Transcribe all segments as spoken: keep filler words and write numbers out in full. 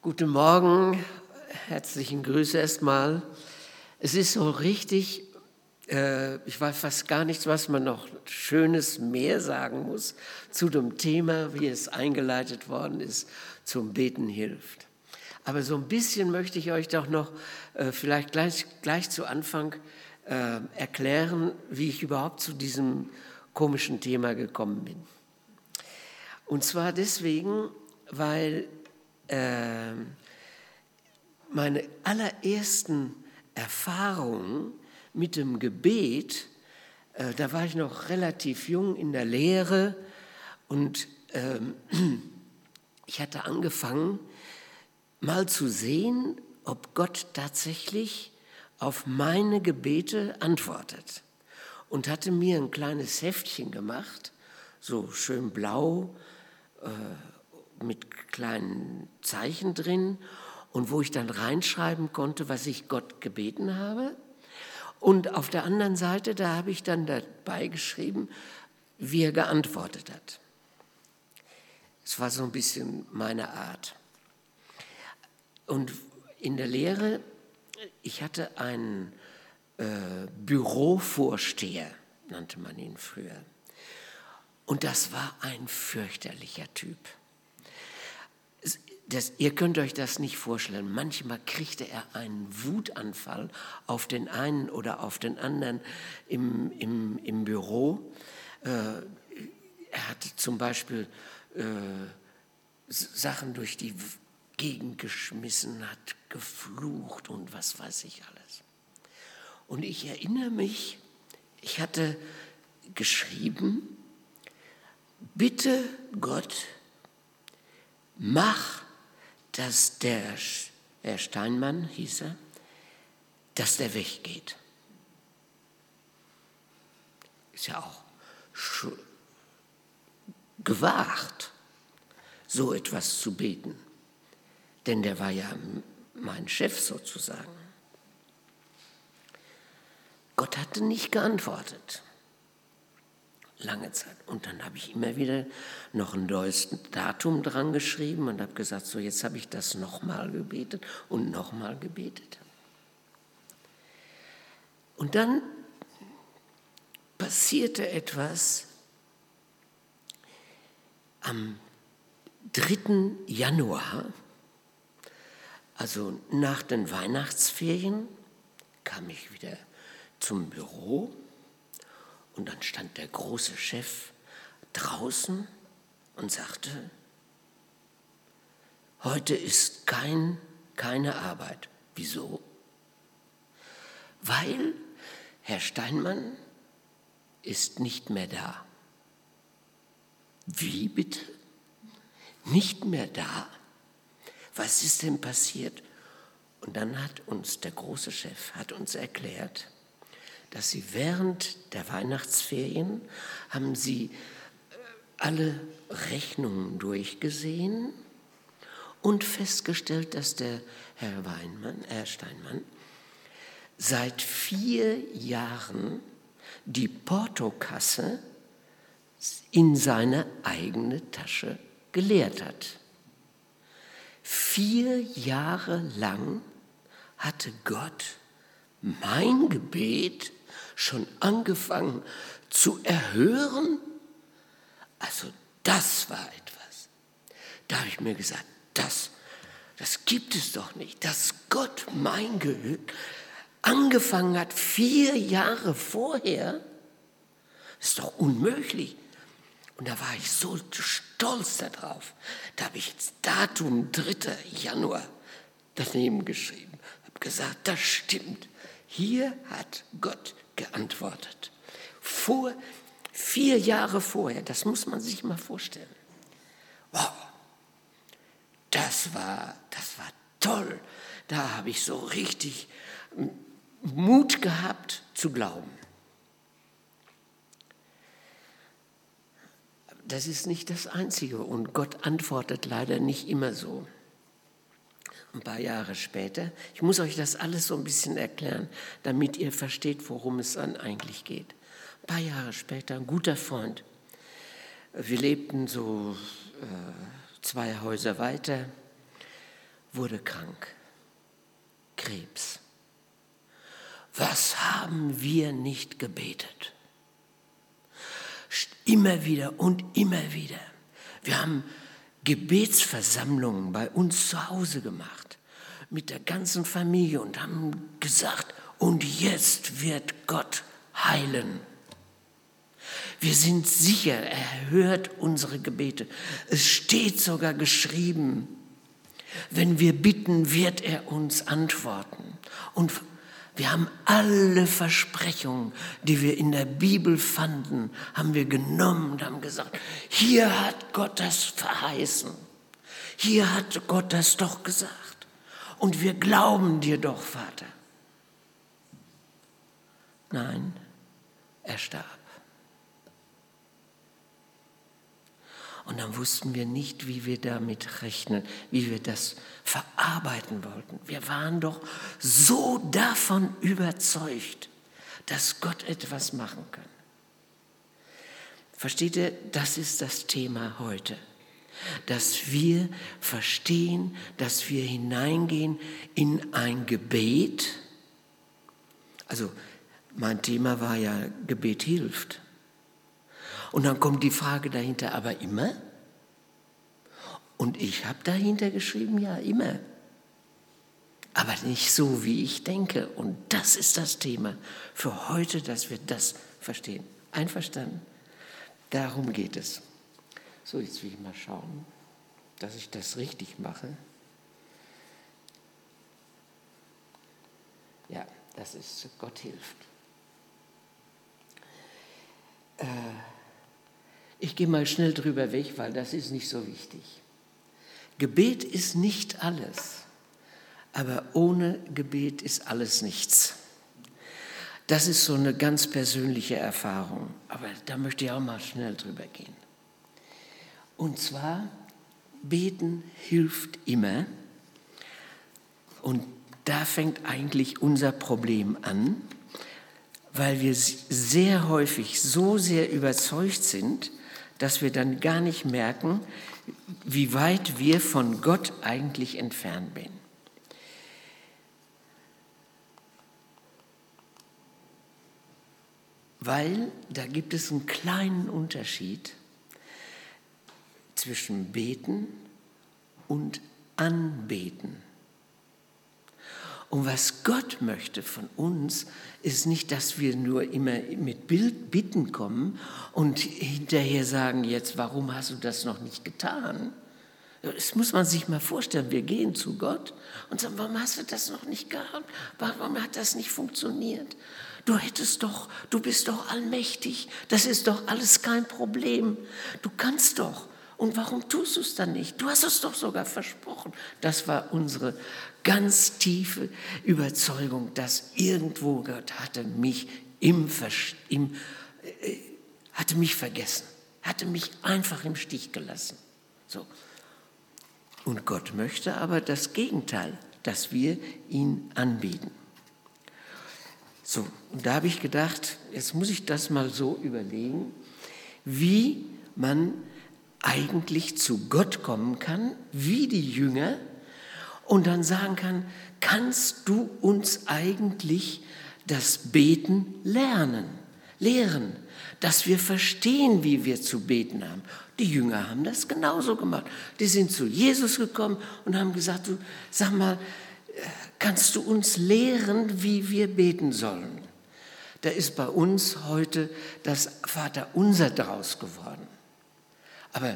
Guten Morgen, herzlichen Grüße erstmal. Es ist so richtig, äh, ich weiß fast gar nichts, was man noch Schönes mehr sagen muss zu dem Thema, wie es eingeleitet worden ist, zum Beten hilft. Aber so ein bisschen möchte ich euch doch noch äh, vielleicht gleich, gleich zu Anfang äh, erklären, wie ich überhaupt zu diesem komischen Thema gekommen bin. Und zwar deswegen, weil äh, meine allerersten Erfahrungen mit dem Gebet, äh, da war ich noch relativ jung in der Lehre und äh, ich hatte angefangen, mal zu sehen, ob Gott tatsächlich auf meine Gebete antwortet. Und hatte mir ein kleines Heftchen gemacht, so schön blau, äh, mit kleinen Zeichen drin und wo ich dann reinschreiben konnte, was ich Gott gebeten habe. Und auf der anderen Seite, da habe ich dann dabei geschrieben, wie er geantwortet hat. Es war so ein bisschen meine Art. Und in der Lehre, ich hatte einen äh, Bürovorsteher, nannte man ihn früher. Und das war ein fürchterlicher Typ. Das, ihr könnt euch das nicht vorstellen. Manchmal kriegte er einen Wutanfall auf den einen oder auf den anderen im, im, im Büro. Äh, er hatte zum Beispiel äh, Sachen durch die Gegend geschmissen, hat geflucht und was weiß ich alles. Und ich erinnere mich, ich hatte geschrieben, bitte Gott, mach, dass der, Herr Steinmann hieß er, dass der weggeht. Ist ja auch gewagt, so etwas zu beten. Denn der war ja mein Chef sozusagen. Gott hatte nicht geantwortet. Lange Zeit. Und dann habe ich immer wieder noch ein neues Datum dran geschrieben und habe gesagt, so jetzt habe ich das nochmal gebetet und nochmal gebetet. Und dann passierte etwas am dritten Januar, also nach den Weihnachtsferien, kam ich wieder zum Büro. Und dann stand der große Chef draußen und sagte, heute ist kein, keine Arbeit. Wieso? Weil Herr Steinmann ist nicht mehr da. Wie bitte? Nicht mehr da? Was ist denn passiert? Und dann hat uns der große Chef hat uns erklärt, dass sie während der Weihnachtsferien haben sie alle Rechnungen durchgesehen und festgestellt, dass der Herr Weinmann, Herr Steinmann seit vier Jahren die Portokasse in seine eigene Tasche geleert hat. Vier Jahre lang hatte Gott mein Gebet schon angefangen zu erhören. Also das war etwas. Da habe ich mir gesagt, das, das gibt es doch nicht, dass Gott mein Gebet angefangen hat, vier Jahre vorher. Das ist doch unmöglich. Und da war ich so stolz darauf. Da habe ich das Datum dritten Januar daneben geschrieben. Habe gesagt, das stimmt. Hier hat Gott geantwortet. Vor, vier Jahre vorher, das muss man sich mal vorstellen. Wow, das war, das war toll. Da habe ich so richtig Mut gehabt zu glauben. Das ist nicht das Einzige und Gott antwortet leider nicht immer so. Ein paar Jahre später, ich muss euch das alles so ein bisschen erklären, damit ihr versteht, worum es dann eigentlich geht. Ein paar Jahre später, ein guter Freund, wir lebten so äh, zwei Häuser weiter, wurde krank. Krebs. Was haben wir nicht gebetet? Immer wieder und immer wieder. Wir haben Gebetsversammlungen bei uns zu Hause gemacht, mit der ganzen Familie und haben gesagt, und jetzt wird Gott heilen. Wir sind sicher, er hört unsere Gebete. Es steht sogar geschrieben, wenn wir bitten, wird er uns antworten. Und wir haben alle Versprechungen, die wir in der Bibel fanden, haben wir genommen und haben gesagt, hier hat Gott das verheißen. Hier hat Gott das doch gesagt. Und wir glauben dir doch, Vater. Nein, er starb. Und dann wussten wir nicht, wie wir damit rechnen, wie wir das verarbeiten wollten. Wir waren doch so davon überzeugt, dass Gott etwas machen kann. Versteht ihr, das ist das Thema heute. Dass wir verstehen, dass wir hineingehen in ein Gebet. Also mein Thema war ja, Gebet hilft. Und dann kommt die Frage dahinter, aber immer? Und ich habe dahinter geschrieben, ja, immer. Aber nicht so, wie ich denke. Und das ist das Thema für heute, dass wir das verstehen. Einverstanden? Darum geht es. So, jetzt will ich mal schauen, dass ich das richtig mache. Ja, das ist, Gott hilft. Äh, Ich gehe mal schnell drüber weg, weil das ist nicht so wichtig. Gebet ist nicht alles, aber ohne Gebet ist alles nichts. Das ist so eine ganz persönliche Erfahrung, aber da möchte ich auch mal schnell drüber gehen. Und zwar, beten hilft immer. Und da fängt eigentlich unser Problem an, weil wir sehr häufig so sehr überzeugt sind, dass wir dann gar nicht merken, wie weit wir von Gott eigentlich entfernt sind. Weil da gibt es einen kleinen Unterschied zwischen Beten und Anbeten. Und was Gott möchte von uns, ist nicht, dass wir nur immer mit Bitten kommen und hinterher sagen, jetzt, warum hast du das noch nicht getan? Das muss man sich mal vorstellen. Wir gehen zu Gott und sagen, warum hast du das noch nicht gehabt? Warum hat das nicht funktioniert? Du hättest doch, du bist doch allmächtig. Das ist doch alles kein Problem. Du kannst doch. Und warum tust du es dann nicht? Du hast es doch sogar versprochen. Das war unsere ganz tiefe Überzeugung, dass irgendwo Gott hatte mich, im, im, äh, hatte mich vergessen, hatte mich einfach im Stich gelassen. So. Und Gott möchte aber das Gegenteil, dass wir ihn anbeten. So, und da habe ich gedacht, jetzt muss ich das mal so überlegen, wie man eigentlich zu Gott kommen kann, wie die Jünger, und dann sagen kann, kannst du uns eigentlich das Beten lernen, lehren, dass wir verstehen, wie wir zu beten haben. Die Jünger haben das genauso gemacht. Die sind zu Jesus gekommen und haben gesagt, du, sag mal, kannst du uns lehren, wie wir beten sollen? Da ist bei uns heute das Vaterunser draus geworden. Aber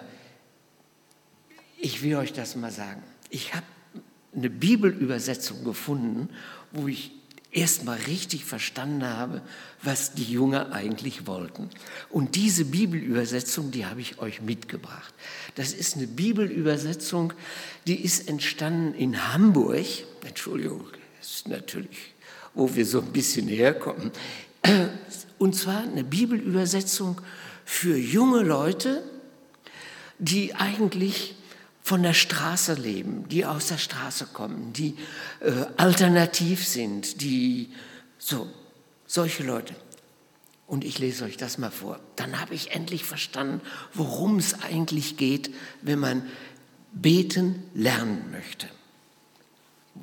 ich will euch das mal sagen. Ich habe eine Bibelübersetzung gefunden, wo ich erst mal richtig verstanden habe, was die Jünger eigentlich wollten. Und diese Bibelübersetzung, die habe ich euch mitgebracht. Das ist eine Bibelübersetzung, die ist entstanden in Hamburg. Entschuldigung, das ist natürlich, wo wir so ein bisschen herkommen. Und zwar eine Bibelübersetzung für junge Leute, die eigentlich von der Straße leben, die aus der Straße kommen, die äh, alternativ sind, die so, solche Leute. Und ich lese euch das mal vor. Dann habe ich endlich verstanden, worum es eigentlich geht, wenn man beten lernen möchte.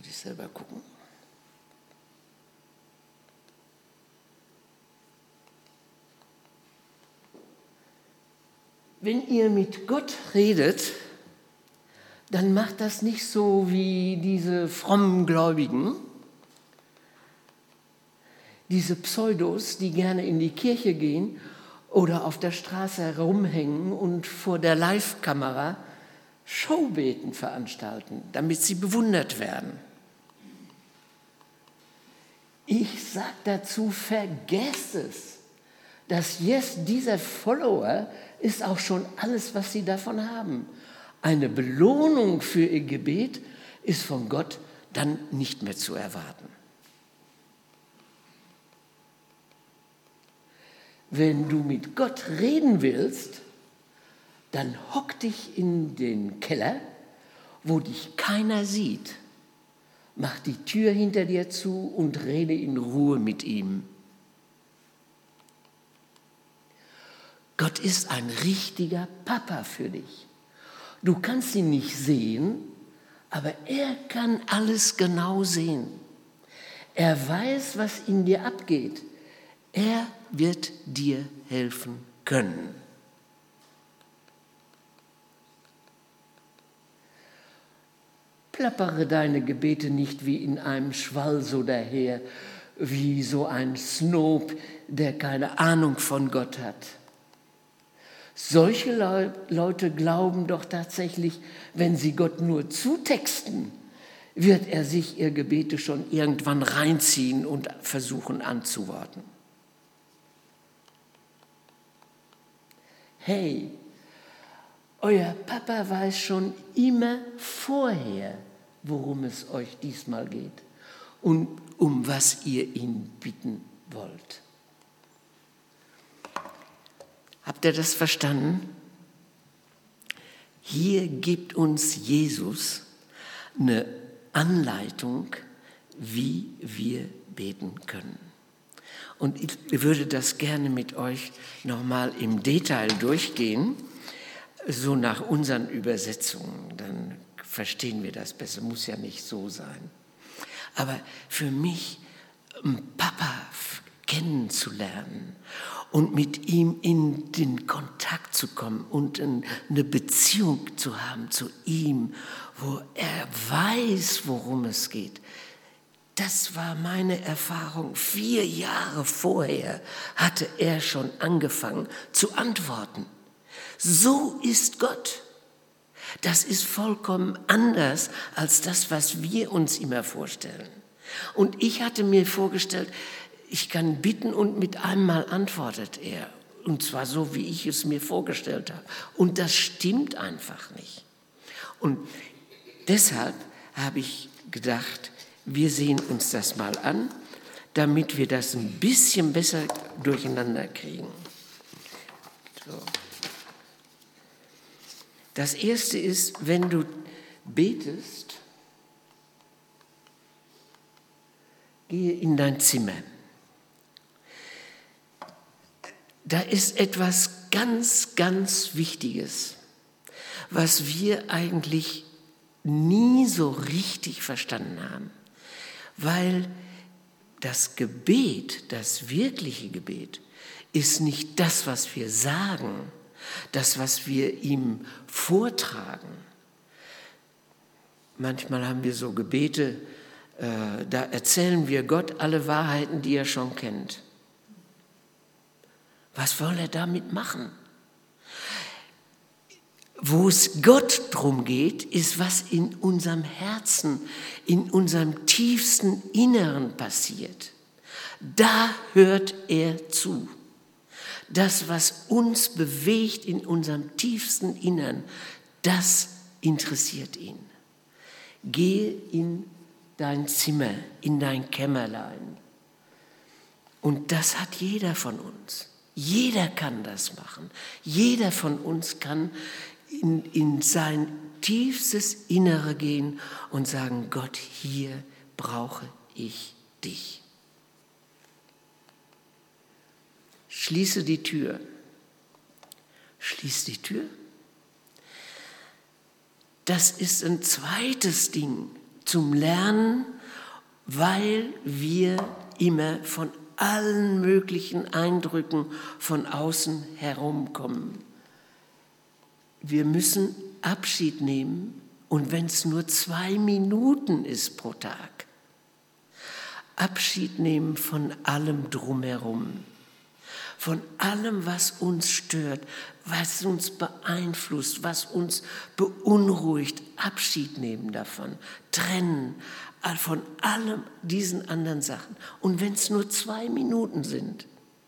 Muss ich selber gucken. Wenn ihr mit Gott redet, dann macht das nicht so wie diese frommen Gläubigen, diese Pseudos, die gerne in die Kirche gehen oder auf der Straße herumhängen und vor der Live-Kamera Showbeten veranstalten, damit sie bewundert werden. Ich sage dazu, vergesst es. Das Yes dieser Follower ist auch schon alles, was sie davon haben. Eine Belohnung für ihr Gebet ist von Gott dann nicht mehr zu erwarten. Wenn du mit Gott reden willst, dann hock dich in den Keller, wo dich keiner sieht. Mach die Tür hinter dir zu und rede in Ruhe mit ihm. Gott ist ein richtiger Papa für dich. Du kannst ihn nicht sehen, aber er kann alles genau sehen. Er weiß, was in dir abgeht. Er wird dir helfen können. Plappere deine Gebete nicht wie in einem Schwall so daher, wie so ein Snob, der keine Ahnung von Gott hat. Solche Le- Leute glauben doch tatsächlich, wenn sie Gott nur zutexten, wird er sich ihr Gebete schon irgendwann reinziehen und versuchen anzuworten. Hey, euer Papa weiß schon immer vorher, worum es euch diesmal geht und um was ihr ihn bitten wollt. Habt ihr das verstanden? Hier gibt uns Jesus eine Anleitung, wie wir beten können. Und ich würde das gerne mit euch nochmal im Detail durchgehen, so nach unseren Übersetzungen. Dann verstehen wir das besser, muss ja nicht so sein. Aber für mich, Papa kennenzulernen und mit ihm in den Kontakt zu kommen und eine Beziehung zu haben zu ihm, wo er weiß, worum es geht. Das war meine Erfahrung. Vier Jahre vorher hatte er schon angefangen zu antworten. So ist Gott. Das ist vollkommen anders als das, was wir uns immer vorstellen. Und ich hatte mir vorgestellt, ich kann bitten und mit einem Mal antwortet er. Und zwar so, wie ich es mir vorgestellt habe. Und das stimmt einfach nicht. Und deshalb habe ich gedacht, wir sehen uns das mal an, damit wir das ein bisschen besser durcheinander kriegen. So. Das erste ist, wenn du betest, gehe in dein Zimmer. Da ist etwas ganz, ganz Wichtiges, was wir eigentlich nie so richtig verstanden haben, weil das Gebet, das wirkliche Gebet, ist nicht das, was wir sagen, das, was wir ihm vortragen. Manchmal haben wir so Gebete, äh, da erzählen wir Gott alle Wahrheiten, die er schon kennt. Was soll er damit machen? Wo es Gott drum geht, ist, was in unserem Herzen, in unserem tiefsten Inneren passiert. Da hört er zu. Das, was uns bewegt in unserem tiefsten Innern, das interessiert ihn. Gehe in dein Zimmer, in dein Kämmerlein. Und das hat jeder von uns. Jeder kann das machen. Jeder von uns kann in, in sein tiefstes Innere gehen und sagen, Gott, hier brauche ich dich. Schließe die Tür. Schließ die Tür. Das ist ein zweites Ding. zum Lernen, weil wir immer von allen möglichen Eindrücken von außen herumkommen. Wir müssen Abschied nehmen, und wenn es nur zwei Minuten ist pro Tag, Abschied nehmen von allem drumherum, von allem, was uns stört, was uns beeinflusst, was uns beunruhigt, Abschied nehmen davon, trennen von allem diesen anderen Sachen. Und wenn es nur zwei Minuten sind.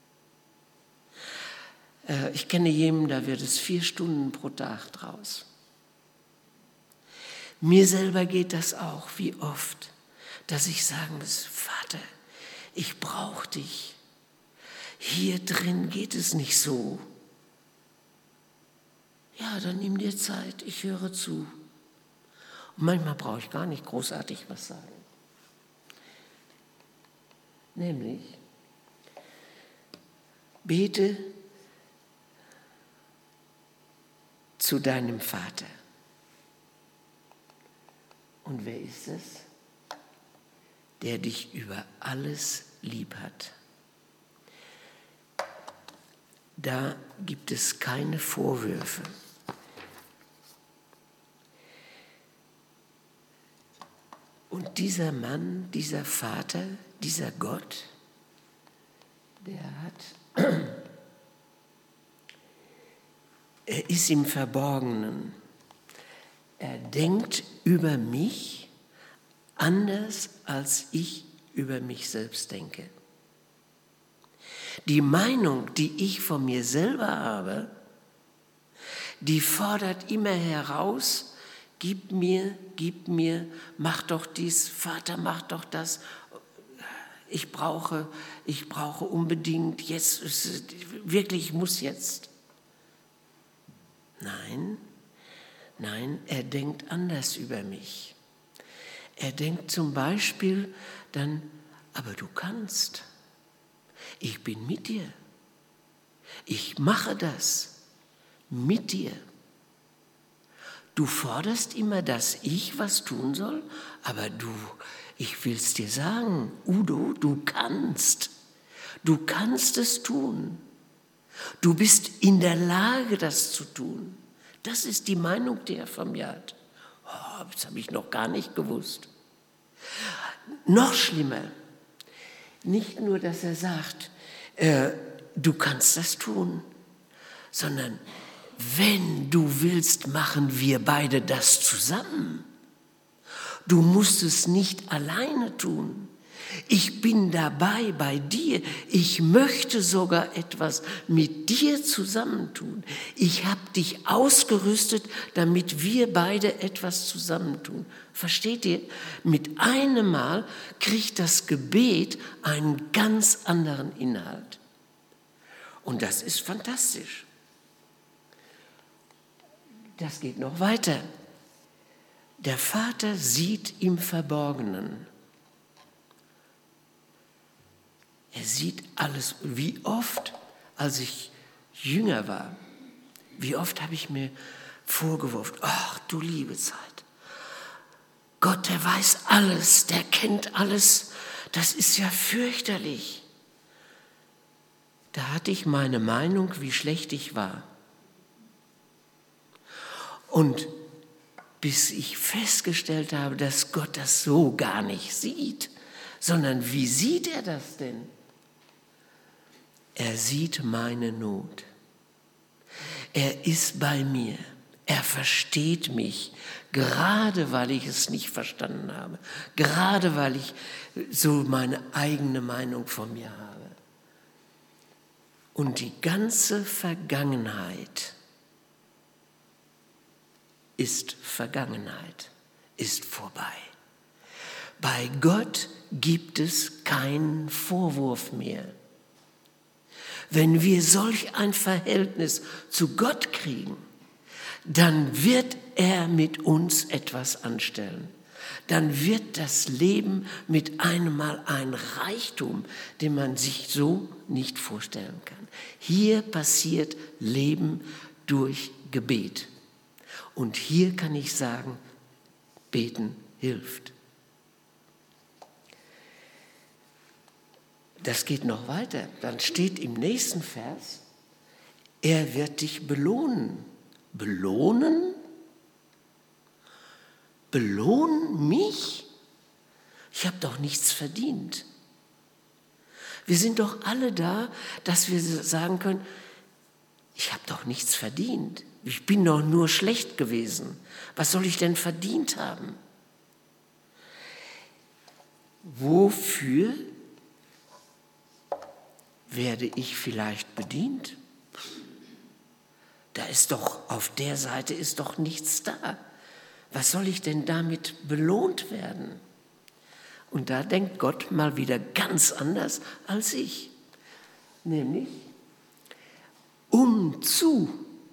Äh, ich kenne jemanden, da wird es vier Stunden pro Tag draus. Mir selber geht das auch, wie oft, dass ich sagen muss, Vater, ich brauche dich. Hier drin geht es nicht so. Ja, dann nimm dir Zeit, ich höre zu. Und manchmal brauche ich gar nicht großartig was sagen. Nämlich, bete zu deinem Vater. Und wer ist es? Der dich über alles lieb hat. Da gibt es keine Vorwürfe. Und dieser Mann, dieser Vater, dieser Gott, der hat, er ist im Verborgenen. Er denkt über mich anders, als ich über mich selbst denke. Die Meinung, die ich von mir selber habe, die fordert immer heraus, gib mir, gib mir, mach doch dies, Vater, mach doch das. Ich brauche, ich brauche unbedingt, jetzt, wirklich, ich muss jetzt. Nein, nein, er denkt anders über mich. Er denkt zum Beispiel dann, aber du kannst. Ich bin mit dir. Ich mache das mit dir. Du forderst immer, dass ich was tun soll, aber du, ich will es dir sagen, Udo, du kannst. Du kannst es tun. Du bist in der Lage, das zu tun. Das ist die Meinung, die er von mir hat. Oh, das habe ich noch gar nicht gewusst. Noch schlimmer, nicht nur, dass er sagt, äh, du kannst das tun, sondern wenn du willst, machen wir beide das zusammen. Du musst es nicht alleine tun. Ich bin dabei bei dir. Ich möchte sogar etwas mit dir zusammentun. Ich habe dich ausgerüstet, damit wir beide etwas zusammentun. Versteht ihr? Mit einem Mal kriegt das Gebet einen ganz anderen Inhalt. Und das ist fantastisch. Das geht noch weiter. Der Vater sieht im Verborgenen. Er sieht alles. Wie oft, als ich jünger war, wie oft habe ich mir vorgeworfen, ach du liebe Zeit, Gott, der weiß alles, der kennt alles, das ist ja fürchterlich. Da hatte ich meine Meinung, wie schlecht ich war. Und bis ich festgestellt habe, dass Gott das so gar nicht sieht, sondern wie sieht er das denn? Er sieht meine Not. Er ist bei mir. Er versteht mich, gerade weil ich es nicht verstanden habe, gerade weil ich so meine eigene Meinung von mir habe. Und die ganze Vergangenheit ist Vergangenheit, ist vorbei. Bei Gott gibt es keinen Vorwurf mehr. Wenn wir solch ein Verhältnis zu Gott kriegen, dann wird er mit uns etwas anstellen. Dann wird das Leben mit einem Mal ein Reichtum, den man sich so nicht vorstellen kann. Hier passiert Leben durch Gebet. Und hier kann ich sagen, beten hilft. das geht noch weiter. Dann steht im nächsten Vers, er wird dich belohnen. Belohnen? Belohnen mich? Ich habe doch nichts verdient. Wir sind doch alle da, dass wir sagen können, ich habe doch nichts verdient. Ich bin doch nur schlecht gewesen. Was soll ich denn verdient haben? Wofür werde ich vielleicht bedient? Da ist doch, auf der Seite ist doch nichts da. Was soll ich denn damit belohnt werden? Und da denkt Gott mal wieder ganz anders als ich. Nämlich, um zu.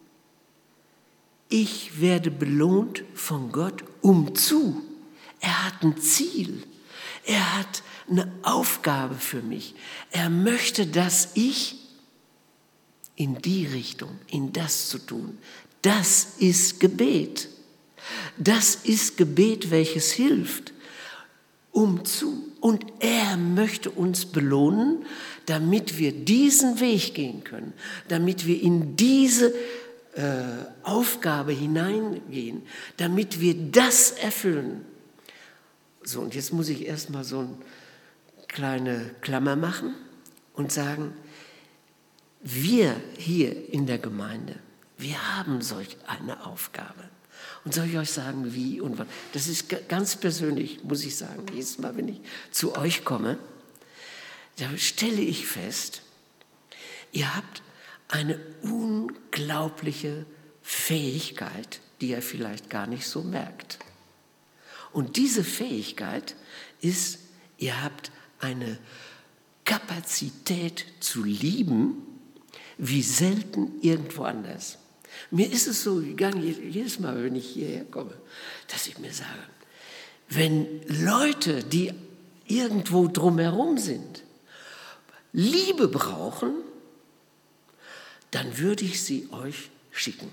Ich werde belohnt von Gott, um zu. Er hat ein Ziel. Er hat eine Aufgabe für mich. Er möchte, dass ich in die Richtung, in das zu tun. Das ist Gebet. Das ist Gebet, welches hilft, um zu. Und er möchte uns belohnen, damit wir diesen Weg gehen können, damit wir in diese äh, Aufgabe hineingehen, damit wir das erfüllen. So, und jetzt muss ich erstmal so eine kleine Klammer machen und sagen, wir hier in der Gemeinde, wir haben solch eine Aufgabe. Und soll ich euch sagen, wie und wann? Das ist ganz persönlich, muss ich sagen. Jedes Mal, wenn ich zu euch komme, da stelle ich fest, ihr habt eine unglaubliche Fähigkeit, die ihr vielleicht gar nicht so merkt. Und diese Fähigkeit ist, ihr habt eine Kapazität zu lieben, wie selten irgendwo anders. Mir ist es so gegangen, jedes Mal, wenn ich hierher komme, dass ich mir sage, wenn Leute, die irgendwo drumherum sind, Liebe brauchen, dann würde ich sie euch schicken.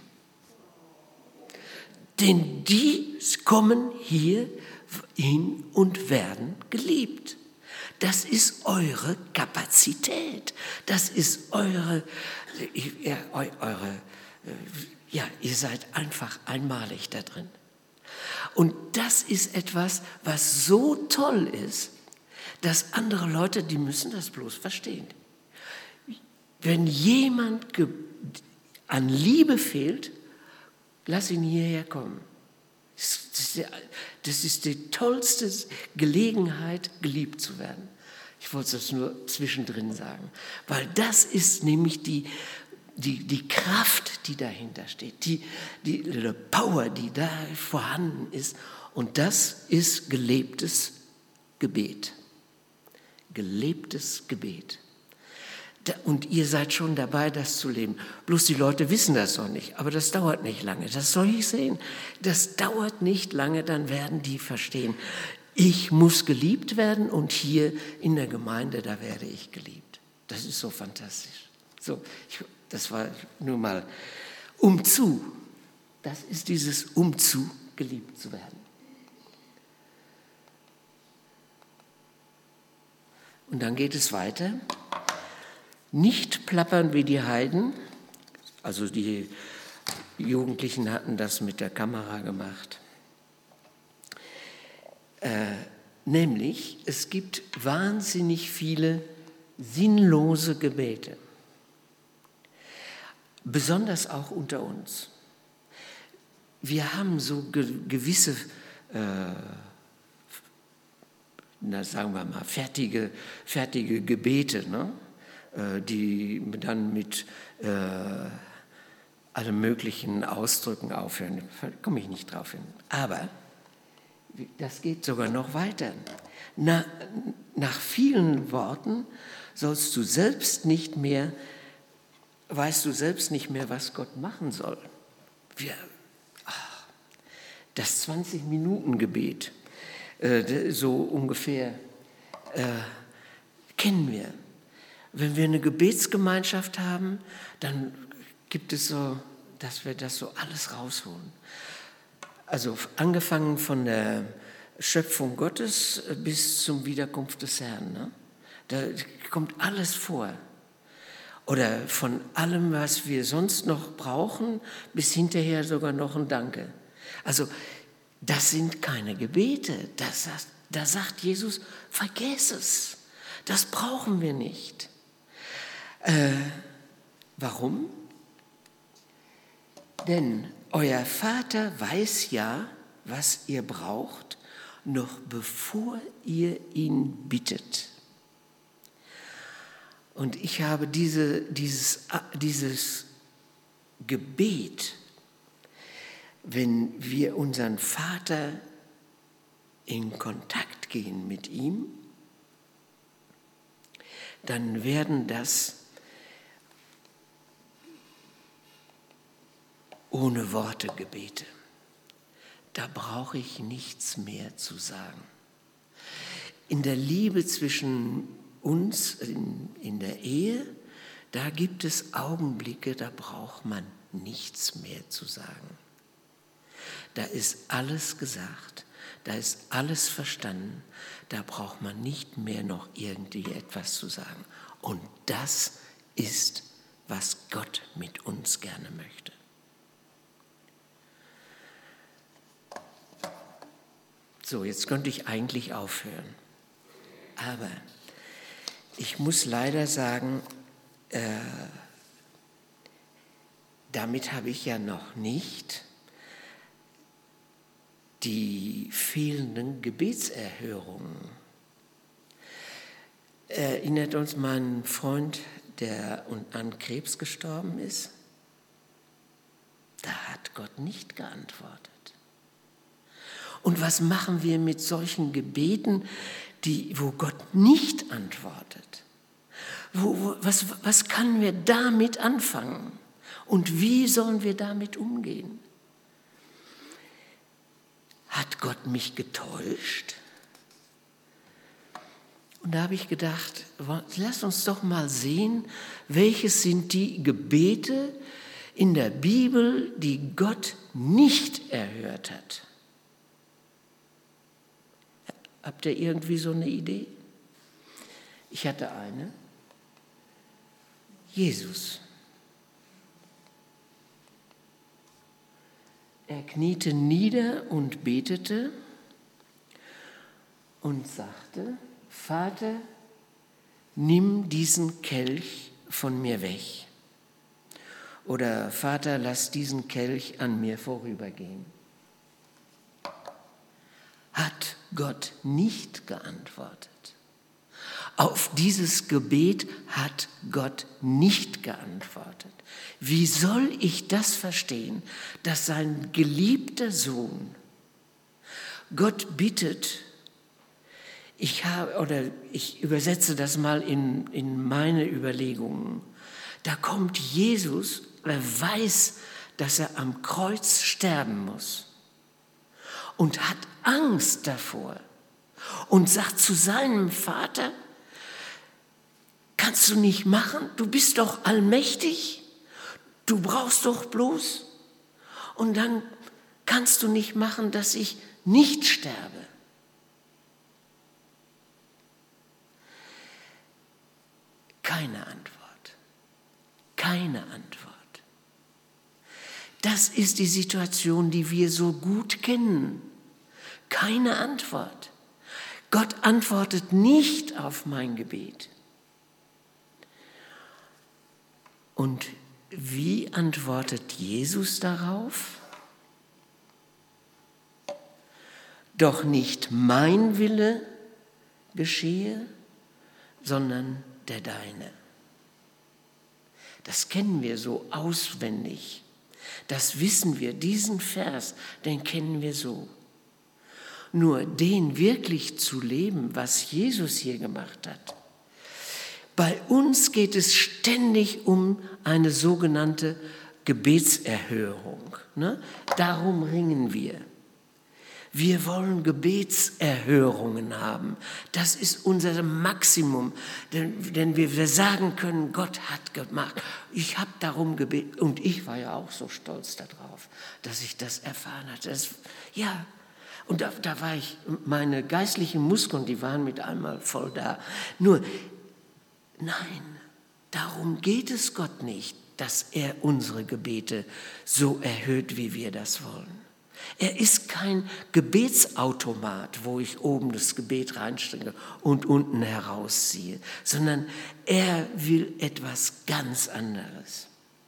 Denn die kommen hier hin und werden geliebt. Das ist eure Kapazität. Das ist eure, ja, eure, ja, ihr seid einfach einmalig da drin. Und das ist etwas, was so toll ist, dass andere Leute, die müssen das bloß verstehen. Wenn jemand an Liebe fehlt, lass ihn hierher kommen. Das ist die tollste Gelegenheit, geliebt zu werden. Ich wollte das nur zwischendrin sagen, weil das ist nämlich die, die, die Kraft, die dahinter steht, die, die, die Power, die da vorhanden ist. Und das ist gelebtes Gebet. Gelebtes Gebet. Und ihr seid schon dabei, das zu leben. Bloß die Leute wissen das noch nicht. Aber das dauert nicht lange. Das soll ich sehen. Das dauert nicht lange, dann werden die verstehen. Ich muss geliebt werden und hier in der Gemeinde, da werde ich geliebt. Das ist so fantastisch. So, ich, das war nur mal umzu. Das ist dieses umzu, geliebt zu werden. Und dann geht es weiter. Nicht plappern wie die Heiden, also die Jugendlichen hatten das mit der Kamera gemacht. Äh, nämlich, es gibt wahnsinnig viele sinnlose Gebete, besonders auch unter uns. Wir haben so ge- gewisse, äh, na, sagen wir mal, fertige, fertige Gebete, ne? Die dann mit äh, allen möglichen Ausdrücken aufhören. Da komme ich nicht drauf hin. Aber das geht sogar noch weiter. Na, nach vielen Worten sollst du selbst nicht mehr, weißt du selbst nicht mehr, was Gott machen soll. Wir, ach, das zwanzig-Minuten-Gebet, äh, so ungefähr, äh, kennen wir. Wenn wir eine Gebetsgemeinschaft haben, dann gibt es so, dass wir das so alles rausholen. Also angefangen von der Schöpfung Gottes bis zum Wiederkunft des Herrn. Ne? Da kommt alles vor. Oder von allem, was wir sonst noch brauchen, bis hinterher sogar noch ein Danke. Also das sind keine Gebete. Das, da sagt Jesus, vergiss es. Das brauchen wir nicht. Äh, warum? Denn euer Vater weiß ja, was ihr braucht, noch bevor ihr ihn bittet. Und ich habe diese, dieses, dieses Gebet, wenn wir unseren Vater in Kontakt gehen mit ihm, dann werden das ohne Worte Gebete. Da brauche ich nichts mehr zu sagen. In der Liebe zwischen uns, in, in der Ehe, da gibt es Augenblicke, da braucht man nichts mehr zu sagen. Da ist alles gesagt, da ist alles verstanden, da braucht man nicht mehr noch irgendwie etwas zu sagen. Und das ist, was Gott mit uns gerne möchte. So, jetzt könnte ich eigentlich aufhören. Aber ich muss leider sagen, äh, damit habe ich ja noch nicht die fehlenden Gebetserhörungen. Erinnert uns mein Freund, der an Krebs gestorben ist? Da hat Gott nicht geantwortet. Und was machen wir mit solchen Gebeten, die, wo Gott nicht antwortet? Wo, wo, was, was können wir damit anfangen? Und wie sollen wir damit umgehen? Hat Gott mich getäuscht? Und da habe ich gedacht, lass uns doch mal sehen, welches sind die Gebete in der Bibel, die Gott nicht erhört hat. Habt ihr irgendwie so eine Idee? Ich hatte eine. Jesus. Er kniete nieder und betete und sagte, Vater, nimm diesen Kelch von mir weg. Oder Vater, lass diesen Kelch an mir vorübergehen. Hat Gott nicht geantwortet. Auf dieses Gebet hat Gott nicht geantwortet. Wie soll ich das verstehen, dass sein geliebter Sohn Gott bittet, ich habe, oder ich übersetze das mal in, in meine Überlegungen, da kommt Jesus, er weiß, dass er am Kreuz sterben muss und hat Angst davor und sagt zu seinem Vater, kannst du nicht machen, du bist doch allmächtig, du brauchst doch bloß und dann kannst du nicht machen, dass ich nicht sterbe. Keine Antwort, keine Antwort. Das ist die Situation, die wir so gut kennen. Keine Antwort. Gott antwortet nicht auf mein Gebet. Und wie antwortet Jesus darauf? Doch nicht mein Wille geschehe, sondern der deine. Das kennen wir so auswendig. Das wissen wir, diesen Vers, den kennen wir so. Nur den wirklich zu leben, was Jesus hier gemacht hat. Bei uns geht es ständig um eine sogenannte Gebetserhörung. Ne? Darum ringen wir. Wir wollen Gebetserhörungen haben. Das ist unser Maximum, denn, denn wir sagen können, Gott hat gemacht. Ich habe darum gebetet und ich war ja auch so stolz darauf, dass ich das erfahren hatte. Das, ja, und da, da war ich, meine geistlichen Muskeln, die waren mit einmal voll da. Nur Nein, darum geht es Gott nicht, dass er unsere Gebete so erhöht, wie wir das wollen. Er ist kein Gebetsautomat, wo ich oben das Gebet reinstecke und unten herausziehe, sondern er will etwas ganz anderes.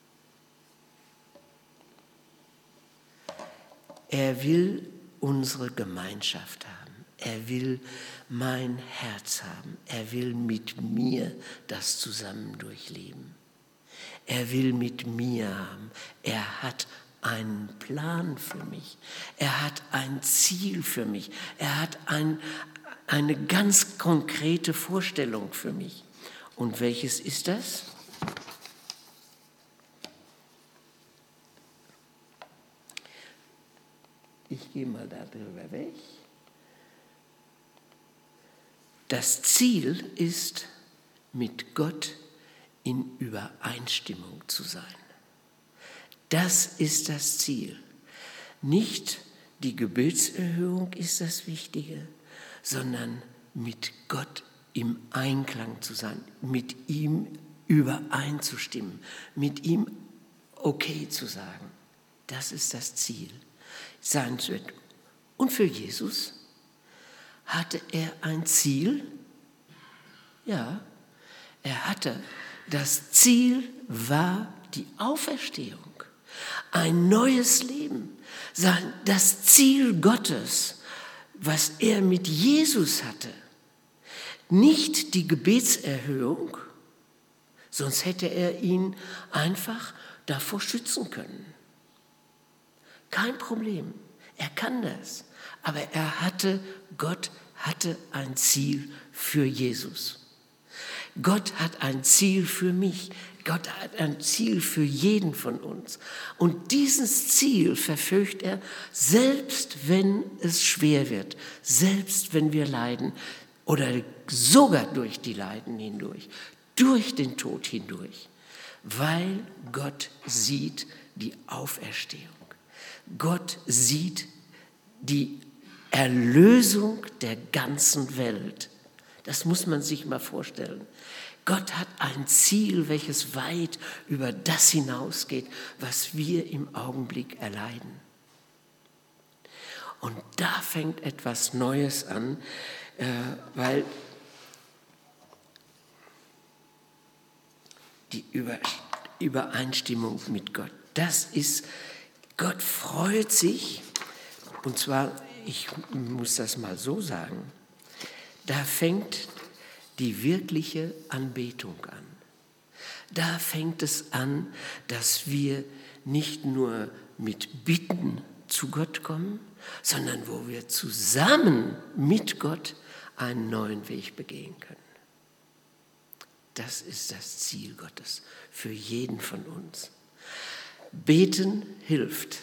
Er will unsere Gemeinschaft haben. Er will mein Herz haben. Er will mit mir das zusammen durchleben. Er will mit mir haben. Er hat einen Plan für mich. Er hat ein Ziel für mich. Er hat ein, eine ganz konkrete Vorstellung für mich. Und welches ist das? Ich gehe mal darüber weg. Das Ziel ist, mit Gott in Übereinstimmung zu sein. Das ist das Ziel. Nicht die Gebetserhörung ist das Wichtige, sondern mit Gott im Einklang zu sein, mit ihm übereinzustimmen, mit ihm okay zu sagen. Das ist das Ziel. Sein wird. Und für Jesus hatte er ein Ziel? Ja, er hatte. Das Ziel war die Auferstehung. Ein neues Leben. Das Ziel Gottes, was er mit Jesus hatte. Nicht die Gebetserhörung, sonst hätte er ihn einfach davor schützen können. Kein Problem, er kann das. Aber er hatte, Gott hatte ein Ziel für Jesus. Gott hat ein Ziel für mich. Gott hat ein Ziel für jeden von uns. Und dieses Ziel verfolgt er, selbst wenn es schwer wird, selbst wenn wir leiden oder sogar durch die Leiden hindurch, durch den Tod hindurch, weil Gott sieht die Auferstehung. Gott sieht die Erlösung der ganzen Welt. Das muss man sich mal vorstellen. Gott hat ein Ziel, welches weit über das hinausgeht, was wir im Augenblick erleiden. Und da fängt etwas Neues an, äh, weil die Über- Übereinstimmung mit Gott, das ist, Gott freut sich, und zwar, ich muss das mal so sagen, da fängt die wirkliche Anbetung an. Da fängt es an, dass wir nicht nur mit Bitten zu Gott kommen, sondern wo wir zusammen mit Gott einen neuen Weg begehen können. Das ist das Ziel Gottes für jeden von uns. Beten hilft.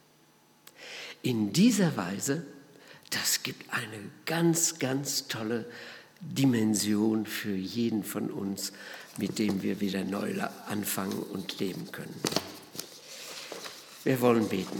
In dieser Weise, das gibt eine ganz, ganz tolle Dimension für jeden von uns, mit dem wir wieder neu anfangen und leben können. Wir wollen beten.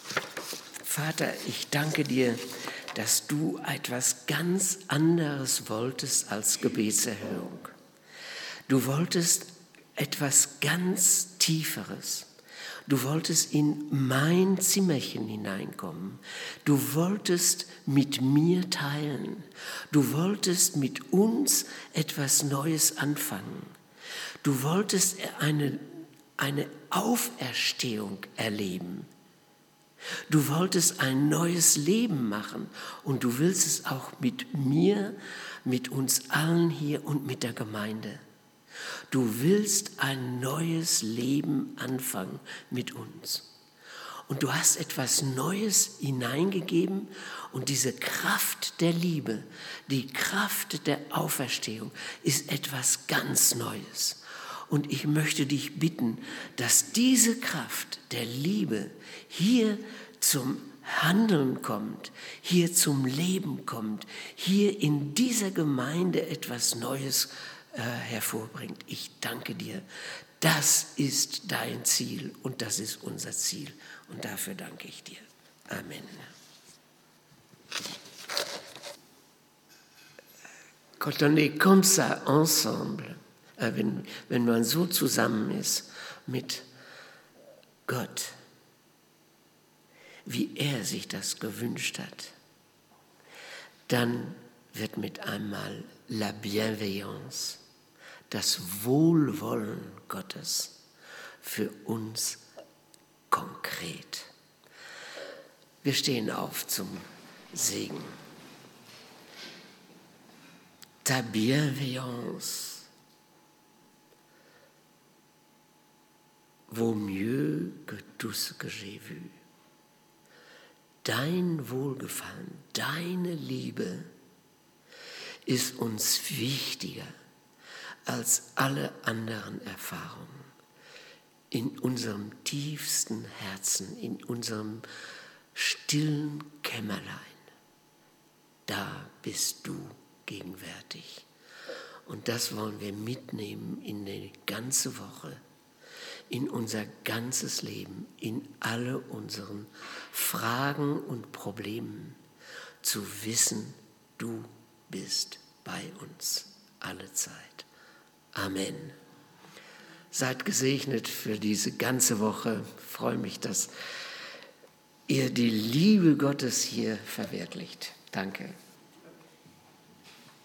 Vater, ich danke dir, dass du etwas ganz anderes wolltest als Gebetserhörung. Du wolltest etwas ganz Tieferes. Du wolltest in mein Zimmerchen hineinkommen. Du wolltest mit mir teilen. Du wolltest mit uns etwas Neues anfangen. Du wolltest eine, eine Auferstehung erleben. Du wolltest ein neues Leben machen und du willst es auch mit mir, mit uns allen hier und mit der Gemeinde. Du willst ein neues Leben anfangen mit uns. Und du hast etwas Neues hineingegeben und diese Kraft der Liebe, die Kraft der Auferstehung ist etwas ganz Neues. Und ich möchte dich bitten, dass diese Kraft der Liebe hier zum Handeln kommt, hier zum Leben kommt, hier in dieser Gemeinde etwas Neues äh, hervorbringt. Ich danke dir. Das ist dein Ziel und das ist unser Ziel. Und dafür danke ich dir. Amen. Quand on est comme ça ensemble, äh, wenn, wenn man so zusammen ist mit Gott, wie er sich das gewünscht hat, dann wird mit einmal la bienveillance, das Wohlwollen Gottes für uns konkret. Wir stehen auf zum Segen. Ta bienveillance vaut mieux que tout ce que j'ai vu. Dein Wohlgefallen, deine Liebe ist uns wichtiger als alle anderen Erfahrungen. In unserem tiefsten Herzen, in unserem stillen Kämmerlein, da bist du gegenwärtig. Und das wollen wir mitnehmen in die ganze Woche, in unser ganzes Leben, in alle unseren Fragen und Problemen, zu wissen, du bist bei uns alle Zeit. Amen. Seid gesegnet für diese ganze Woche. Ich freue mich, dass ihr die Liebe Gottes hier verwirklicht. Danke.